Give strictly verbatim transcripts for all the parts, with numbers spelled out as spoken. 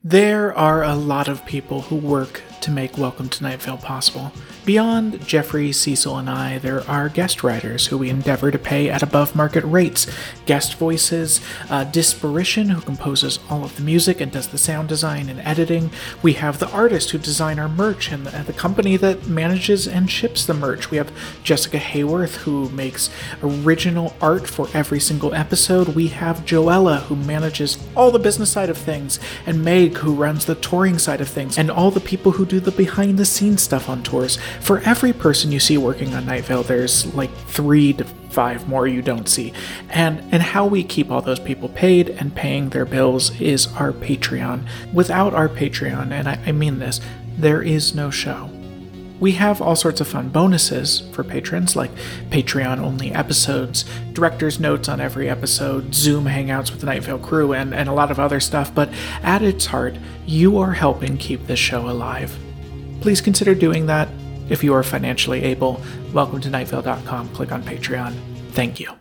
There are a lot of people who work to make Welcome to Night Vale possible. Beyond Jeffrey, Cecil, and I, there are guest writers who we endeavor to pay at above market rates, guest voices, uh, Disparition, who composes all of the music and does the sound design and editing. We have the artist who design our merch and the, and the company that manages and ships the merch. We have Jessica Hayworth, who makes original art for every single episode. We have Joella, who manages all the business side of things, and Meg, who runs the touring side of things, and all the people who do the behind the scenes stuff on tours. For every person you see working on Night Vale, there's like three to five more you don't see. And and how we keep all those people paid and paying their bills is our Patreon. Without our Patreon, and I, I mean this, there is no show. We have all sorts of fun bonuses for patrons, like Patreon-only episodes, director's notes on every episode, Zoom hangouts with the Night Vale crew, and, and a lot of other stuff, but at its heart, you are helping keep this show alive. Please consider doing that if you are financially able. Welcome to night vale dot com. Click on Patreon. Thank you.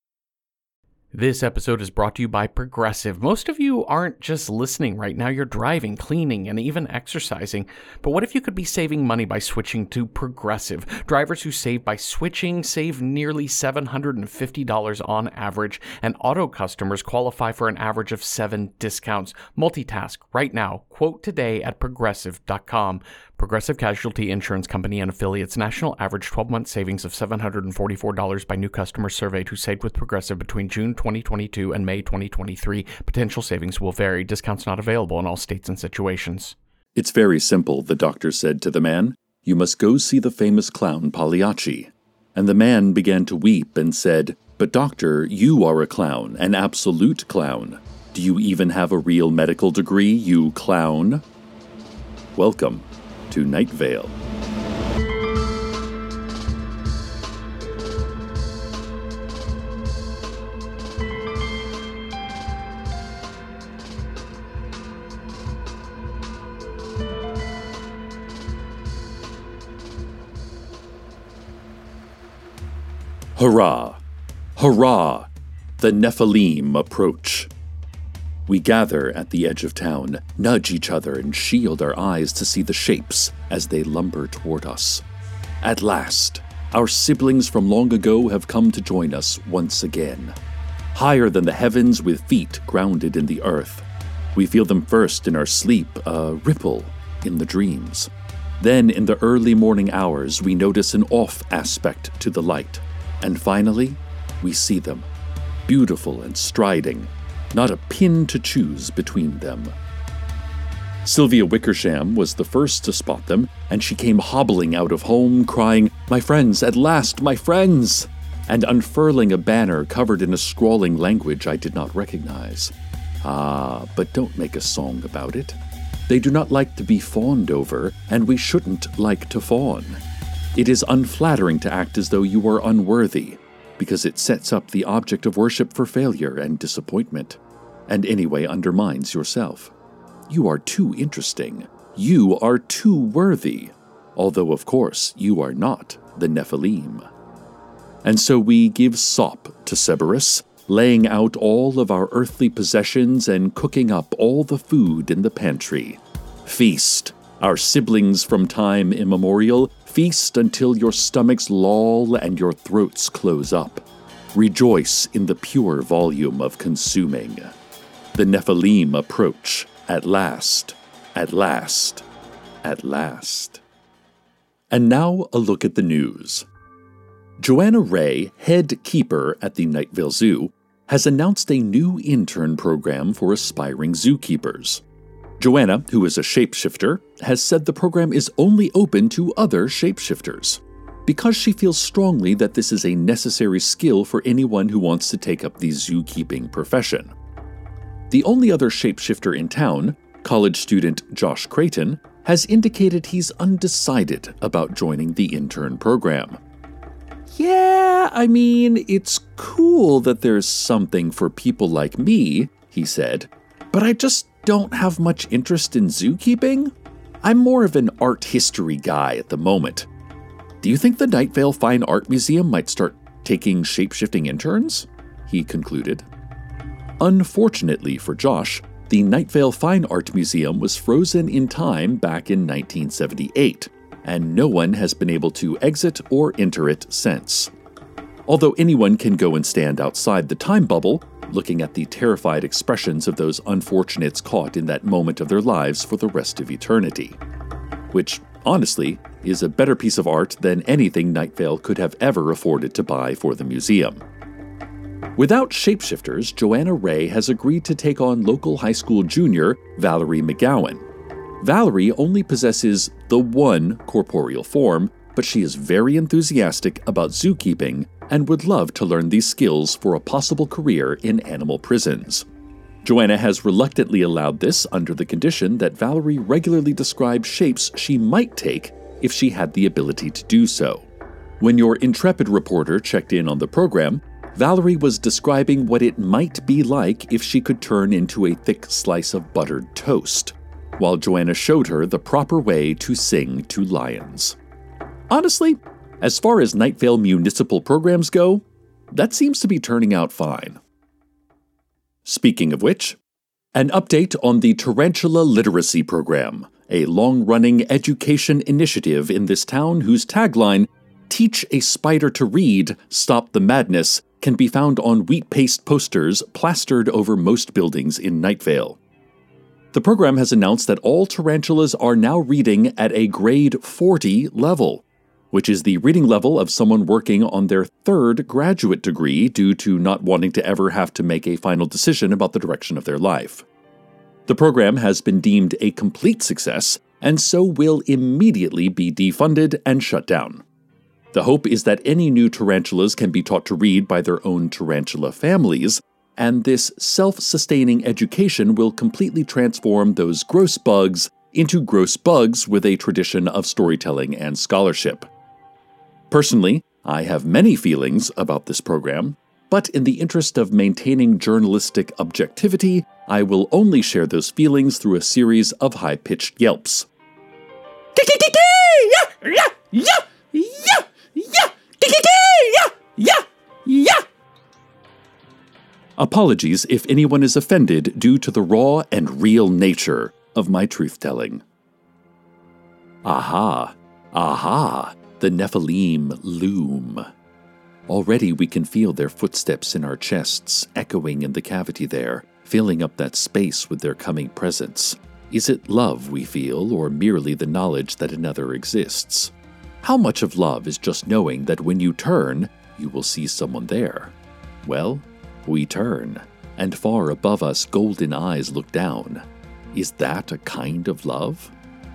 This episode is brought to you by Progressive. Most of you aren't just listening right now, you're driving, cleaning, and even exercising. But what if you could be saving money by switching to Progressive? Drivers who save by switching save nearly seven hundred fifty dollars on average, and auto customers qualify for an average of seven discounts. Multitask right now. Quote today at progressive dot com. Progressive Casualty Insurance Company and affiliates. National average twelve-month savings of seven hundred forty-four dollars by new customers surveyed who saved with Progressive between June twenty twenty-two and May twenty twenty-three. Potential savings will vary. Discounts not available in all states and situations. It's very simple, the doctor said to the man. You must go see the famous clown Pagliacci. And the man began to weep and said, But doctor, you are a clown, an absolute clown. Do you even have a real medical degree, you clown? Welcome to Night Vale. Hurrah! Hurrah! The Nephilim approach. We gather at the edge of town, nudge each other, and shield our eyes to see the shapes as they lumber toward us. At last, our siblings from long ago have come to join us once again. Higher than the heavens with feet grounded in the earth. We feel them first in our sleep, a ripple in the dreams. Then in the early morning hours, we notice an off aspect to the light. And finally, we see them, beautiful and striding, not a pin to choose between them. Sylvia Wickersham was the first to spot them, and she came hobbling out of home, crying, "My friends, at last, my friends!" and unfurling a banner covered in a scrawling language I did not recognize. Ah, but don't make a song about it. They do not like to be fawned over, and we shouldn't like to fawn. It is unflattering to act as though you are unworthy, because it sets up the object of worship for failure and disappointment, and anyway undermines yourself. You are too interesting. You are too worthy, although of course you are not the Nephilim. And so we give sop to Cerberus, laying out all of our earthly possessions and cooking up all the food in the pantry. Feast, our siblings from time immemorial, feast until your stomachs loll and your throats close up. Rejoice in the pure volume of consuming. The Nephilim approach, at last, at last, at last. And now a look at the news. Joanna Ray, head keeper at the Night Vale Zoo, has announced a new intern program for aspiring zookeepers. Joanna, who is a shapeshifter, has said the program is only open to other shapeshifters, because she feels strongly that this is a necessary skill for anyone who wants to take up the zookeeping profession. The only other shapeshifter in town, college student Josh Creighton, has indicated he's undecided about joining the intern program. Yeah, I mean, it's cool that there's something for people like me, he said, but I just don't have much interest in zookeeping. I'm more of an art history guy at the moment. Do you think the Night Vale Fine Art Museum might start taking shape-shifting interns? He concluded. Unfortunately for Josh, the Night Vale Fine Art Museum was frozen in time back in nineteen seventy-eight, and no one has been able to exit or enter it since. Although anyone can go and stand outside the time bubble, looking at the terrified expressions of those unfortunates caught in that moment of their lives for the rest of eternity. Which, honestly, is a better piece of art than anything Night Vale could have ever afforded to buy for the museum. Without shapeshifters, Joanna Ray has agreed to take on local high school junior Valerie McGowan. Valerie only possesses the one corporeal form, but she is very enthusiastic about zookeeping and would love to learn these skills for a possible career in animal prisons. Joanna has reluctantly allowed this under the condition that Valerie regularly describes shapes she might take if she had the ability to do so. When your intrepid reporter checked in on the program, Valerie was describing what it might be like if she could turn into a thick slice of buttered toast, while Joanna showed her the proper way to sing to lions. Honestly, as far as Night Vale municipal programs go, that seems to be turning out fine. Speaking of which, an update on the Tarantula Literacy Program, a long-running education initiative in this town whose tagline, "Teach a spider to read, stop the madness," can be found on wheat paste posters plastered over most buildings in Night Vale. The program has announced that all tarantulas are now reading at a grade forty level, which is the reading level of someone working on their third graduate degree due to not wanting to ever have to make a final decision about the direction of their life. The program has been deemed a complete success, and so will immediately be defunded and shut down. The hope is that any new tarantulas can be taught to read by their own tarantula families, and this self-sustaining education will completely transform those gross bugs into gross bugs with a tradition of storytelling and scholarship. Personally, I have many feelings about this program, but in the interest of maintaining journalistic objectivity, I will only share those feelings through a series of high-pitched yelps. Apologies if anyone is offended due to the raw and real nature of my truth-telling. Aha, aha, the Nephilim loom. Already we can feel their footsteps in our chests, echoing in the cavity there, filling up that space with their coming presence. Is it love we feel, or merely the knowledge that another exists? How much of love is just knowing that when you turn, you will see someone there? Well, we turn, and far above us golden eyes look down. Is that a kind of love?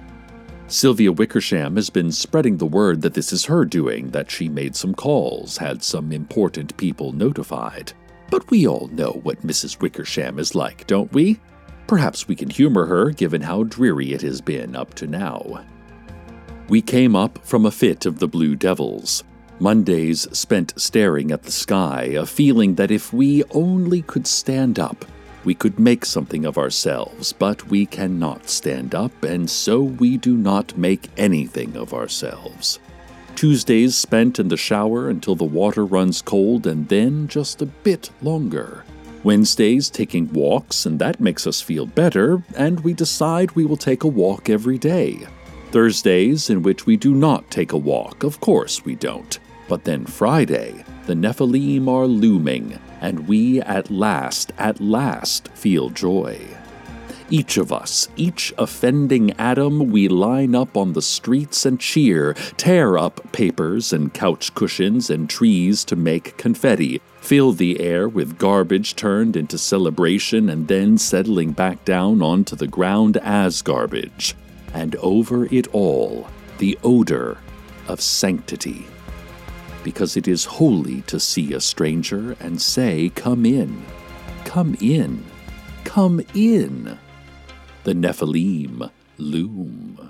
Sylvia Wickersham has been spreading the word that this is her doing, that she made some calls, had some important people notified. But we all know what Missus Wickersham is like, don't we? Perhaps we can humor her, given how dreary it has been up to now. We came up from a fit of the Blue Devils. Mondays spent staring at the sky, a feeling that if we only could stand up, we could make something of ourselves, but we cannot stand up, and so we do not make anything of ourselves. Tuesdays spent in the shower until the water runs cold, and then just a bit longer. Wednesdays taking walks, and that makes us feel better, and we decide we will take a walk every day. Thursdays in which we do not take a walk, of course we don't. But then Friday, the Nephilim are looming, and we at last, at last feel joy. Each of us, each offending atom, we line up on the streets and cheer, tear up papers and couch cushions and trees to make confetti, fill the air with garbage turned into celebration and then settling back down onto the ground as garbage. And over it all, the odor of sanctity. Because it is holy to see a stranger and say, "Come in, come in, come in." The Nephilim loom.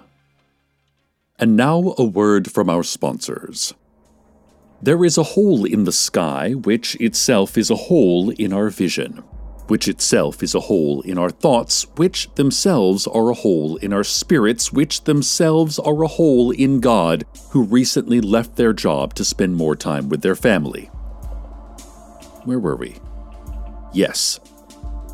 And now a word from our sponsors. There is a hole in the sky, which itself is a hole in our vision, which itself is a hole in our thoughts, which themselves are a hole in our spirits, which themselves are a hole in God, who recently left their job to spend more time with their family. Where were we? Yes.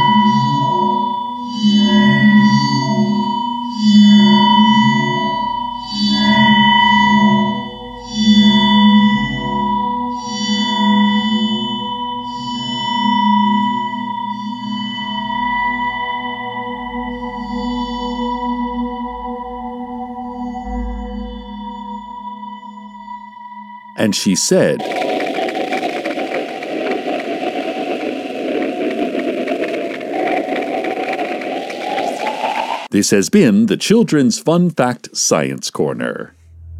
And she said, "This has been the Children's Fun Fact Science Corner."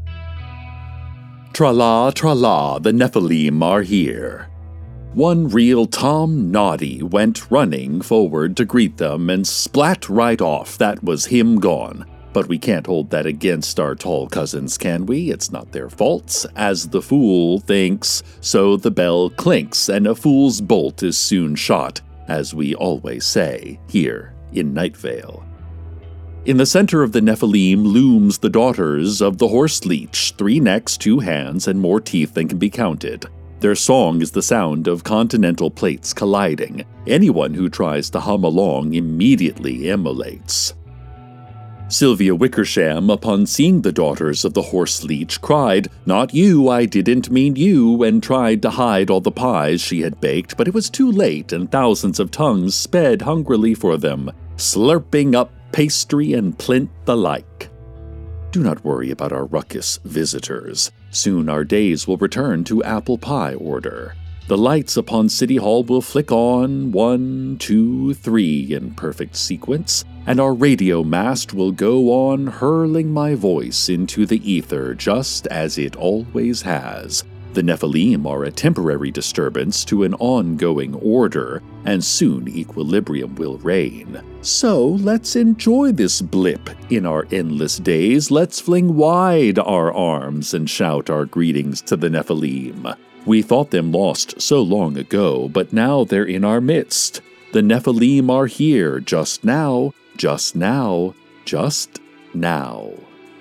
Tra-la, tra-la, the Nephilim are here. One real Tom Naughty went running forward to greet them and splat right off. That was him gone. But we can't hold that against our tall cousins, can we? It's not their faults. As the fool thinks, so the bell clinks, and a fool's bolt is soon shot, as we always say here in Night Vale. In the center of the Nephilim looms the daughters of the horse leech, three necks, two hands, and more teeth than can be counted. Their song is the sound of continental plates colliding. Anyone who tries to hum along immediately immolates. Sylvia Wickersham, upon seeing the daughters of the horse leech, cried, "Not you, I didn't mean you," and tried to hide all the pies she had baked, but it was too late, and thousands of tongues sped hungrily for them, slurping up pastry and plint the like. Do not worry about our ruckus visitors. Soon our days will return to apple pie order. The lights upon City Hall will flick on, one, two, three, in perfect sequence, and our radio mast will go on hurling my voice into the ether just as it always has. The Nephilim are a temporary disturbance to an ongoing order, and soon equilibrium will reign. So let's enjoy this blip in our endless days. Let's fling wide our arms and shout our greetings to the Nephilim. We thought them lost so long ago, but now they're in our midst. The Nephilim are here just now, just now, just now.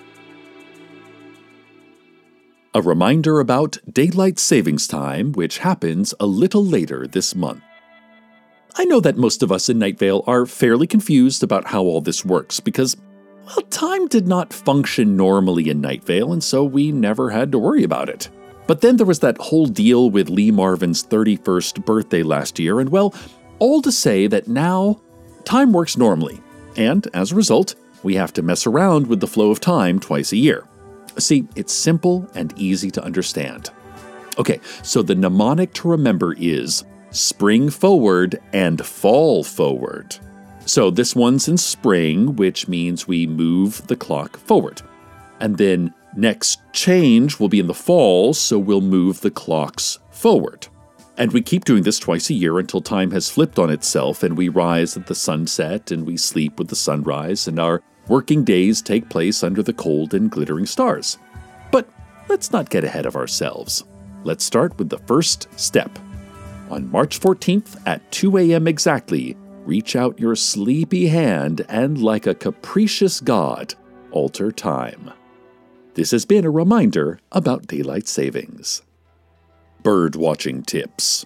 A reminder about Daylight Savings Time, which happens a little later this month. I know that most of us in Night Vale are fairly confused about how all this works because, well, time did not function normally in Night Vale, and so we never had to worry about it. But then there was that whole deal with Lee Marvin's thirty-first birthday last year, and well, all to say that now time works normally, and as a result, we have to mess around with the flow of time twice a year. See, it's simple and easy to understand. Okay, so the mnemonic to remember is spring forward and fall forward. So this one's in spring, which means we move the clock forward. And then next change will be in the fall, so we'll move the clocks forward. And we keep doing this twice a year until time has flipped on itself and we rise at the sunset and we sleep with the sunrise and our working days take place under the cold and glittering stars. But let's not get ahead of ourselves. Let's start with the first step. On March fourteenth at two a.m. exactly, reach out your sleepy hand and, like a capricious god, alter time. This has been a reminder about daylight savings. Bird watching tips.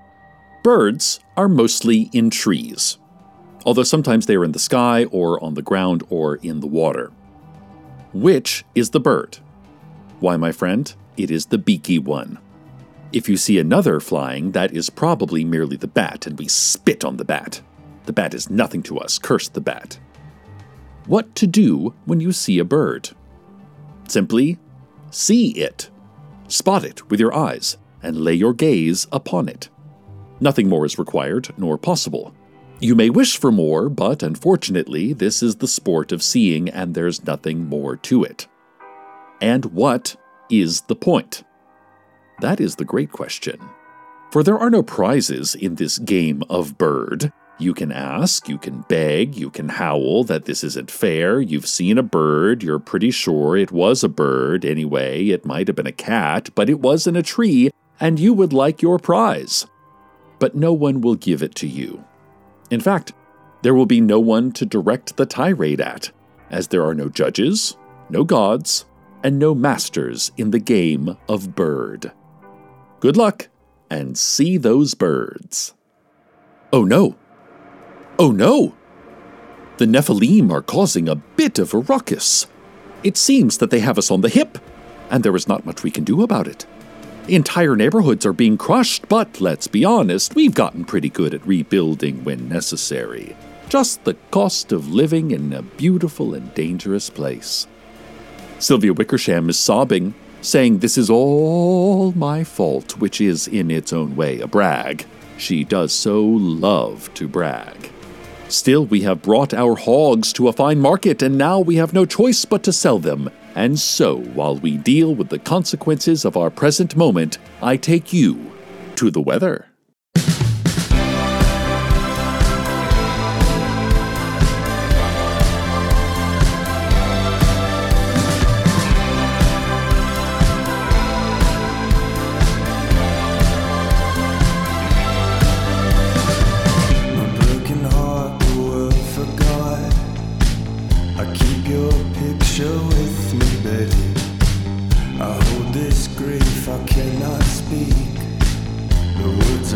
Birds are mostly in trees, although sometimes they are in the sky or on the ground or in the water. Which is the bird? Why, my friend, it is the beaky one. If you see another flying, that is probably merely the bat, and we spit on the bat. The bat is nothing to us, curse the bat. What to do when you see a bird? Simply see it. Spot it with your eyes and lay your gaze upon it. Nothing more is required nor possible. You may wish for more, but unfortunately, this is the sport of seeing and there's nothing more to it. And what is the point? That is the great question. For there are no prizes in this game of bird. You can ask, you can beg, you can howl that this isn't fair, you've seen a bird, you're pretty sure it was a bird anyway, it might have been a cat, but it was in a tree, and you would like your prize. But no one will give it to you. In fact, there will be no one to direct the tirade at, as there are no judges, no gods, and no masters in the game of bird. Good luck, and see those birds. Oh no! Oh no! The Nephilim are causing a bit of a ruckus. It seems that they have us on the hip, and there is not much we can do about it. Entire neighborhoods are being crushed, but let's be honest, we've gotten pretty good at rebuilding when necessary. Just the cost of living in a beautiful and dangerous place. Sylvia Wickersham is sobbing, saying this is all my fault, which is in its own way a brag. She does so love to brag. Still, we have brought our hogs to a fine market, and now we have no choice but to sell them. And so, while we deal with the consequences of our present moment, I take you to the weather. I hold this grief I cannot speak. The words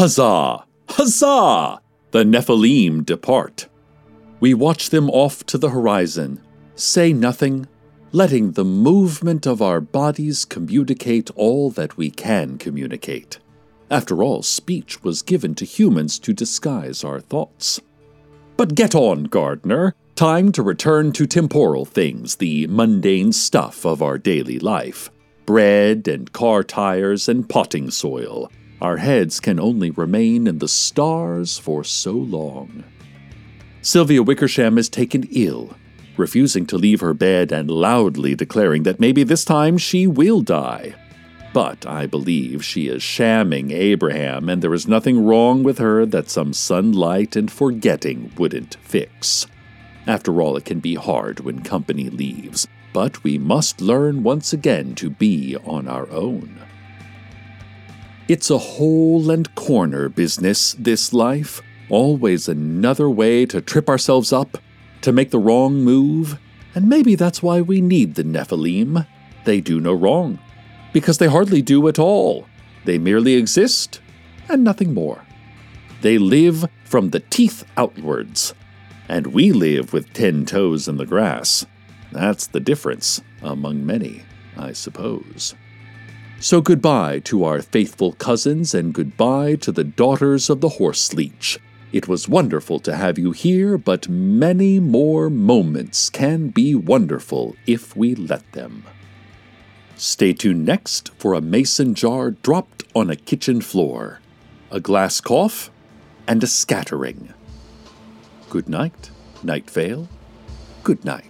Huzzah! Huzzah! The Nephilim depart. We watch them off to the horizon, say nothing, letting the movement of our bodies communicate all that we can communicate. After all, speech was given to humans to disguise our thoughts. But get on, gardener. Time to return to temporal things, the mundane stuff of our daily life. Bread and car tires and potting soil. Our heads can only remain in the stars for so long. Sylvia Wickersham is taken ill, refusing to leave her bed and loudly declaring that maybe this time she will die. But I believe she is shamming Abraham, and there is nothing wrong with her that some sunlight and forgetting wouldn't fix. After all, it can be hard when company leaves, but we must learn once again to be on our own. It's a hole and corner business, this life. Always another way to trip ourselves up, to make the wrong move, and maybe that's why we need the Nephilim. They do no wrong, because they hardly do at all. They merely exist, and nothing more. They live from the teeth outwards, and we live with ten toes in the grass. That's the difference, among many, I suppose. So goodbye to our faithful cousins, and goodbye to the daughters of the horse leech. It was wonderful to have you here, but many more moments can be wonderful if we let them. Stay tuned next for a mason jar dropped on a kitchen floor, a glass cough, and a scattering. Good night, Night Vale. Good night.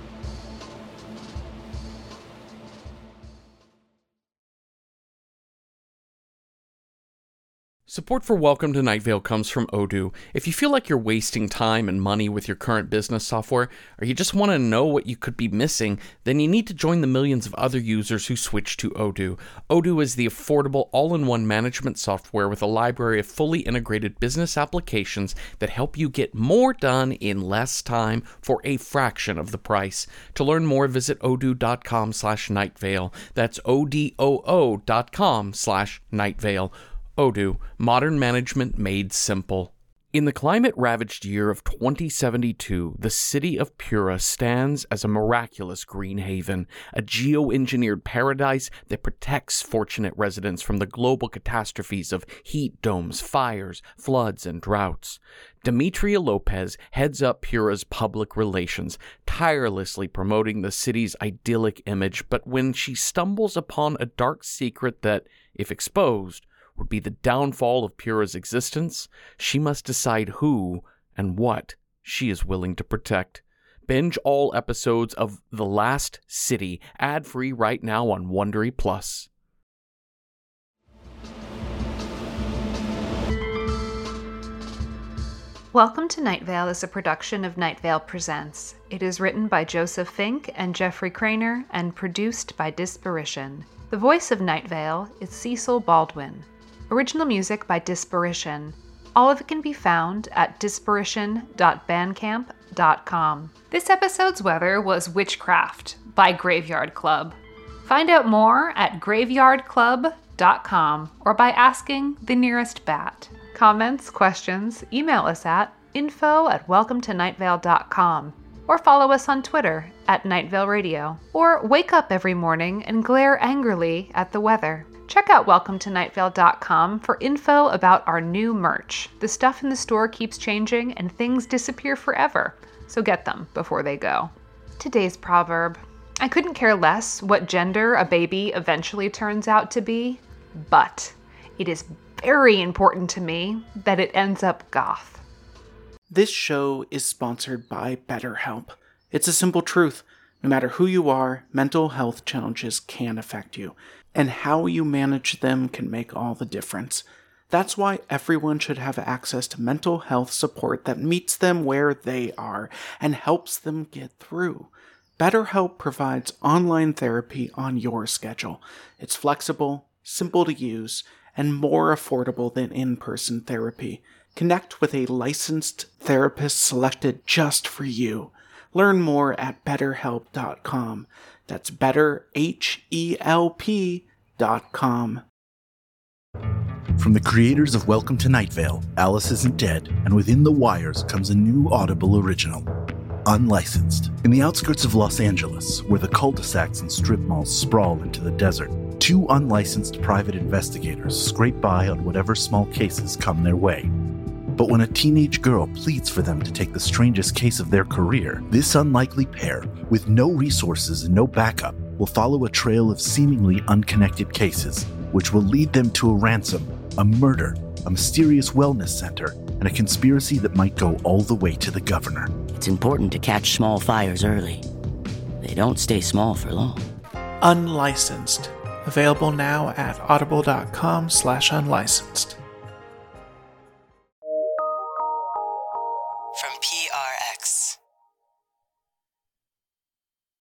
Support for Welcome to Night Vale comes from Odoo. If you feel like you're wasting time and money with your current business software, or you just want to know what you could be missing, then you need to join the millions of other users who switch to Odoo. Odoo is the affordable all-in-one management software with a library of fully integrated business applications that help you get more done in less time for a fraction of the price. To learn more, visit odoo.com slash nightvale. That's O-D-O-O dot com slash nightvale. Odoo, modern management made simple. In the climate-ravaged year of twenty seventy-two, the city of Pura stands as a miraculous green haven, a geoengineered paradise that protects fortunate residents from the global catastrophes of heat domes, fires, floods, and droughts. Demetria Lopez heads up Pura's public relations, tirelessly promoting the city's idyllic image, but when she stumbles upon a dark secret that, if exposed, would be the downfall of Pura's existence, she must decide who and what she is willing to protect. Binge all episodes of The Last City, ad-free right now on Wondery Plus. Welcome to Night Vale is a production of Night Vale Presents. It is written by Joseph Fink and Jeffrey Craner and produced by Disparition. The voice of Night Vale is Cecil Baldwin. Original music by Disparition. All of it can be found at disparition dot bandcamp dot com. This episode's weather was Witchcraft by Graveyard Club. Find out more at graveyard club dot com or by asking the nearest bat. Comments, questions, email us at info at welcome to night vale dot com or follow us on Twitter at Night Vale Radio. Or wake up every morning and glare angrily at the weather. Check out welcome to night vale dot com for info about our new merch. The stuff in the store keeps changing and things disappear forever, so get them before they go. Today's proverb: I couldn't care less what gender a baby eventually turns out to be, but it is very important to me that it ends up goth. This show is sponsored by BetterHelp. It's a simple truth. No matter who you are, mental health challenges can affect you, and how you manage them can make all the difference. That's why everyone should have access to mental health support that meets them where they are and helps them get through. BetterHelp provides online therapy on your schedule. It's flexible, simple to use, and more affordable than in-person therapy. Connect with a licensed therapist selected just for you. Learn more at better help dot com. That's better, H E L P dot com. From the creators of Welcome to Night Vale, Alice Isn't Dead, and Within the Wires comes a new Audible original, Unlicensed. In the outskirts of Los Angeles, where the cul-de-sacs and strip malls sprawl into the desert, two unlicensed private investigators scrape by on whatever small cases come their way. But when a teenage girl pleads for them to take the strangest case of their career, this unlikely pair, with no resources and no backup, will follow a trail of seemingly unconnected cases, which will lead them to a ransom, a murder, a mysterious wellness center, and a conspiracy that might go all the way to the governor. It's important to catch small fires early. They don't stay small for long. Unlicensed. Available now at audible.com slash unlicensed. From P R X.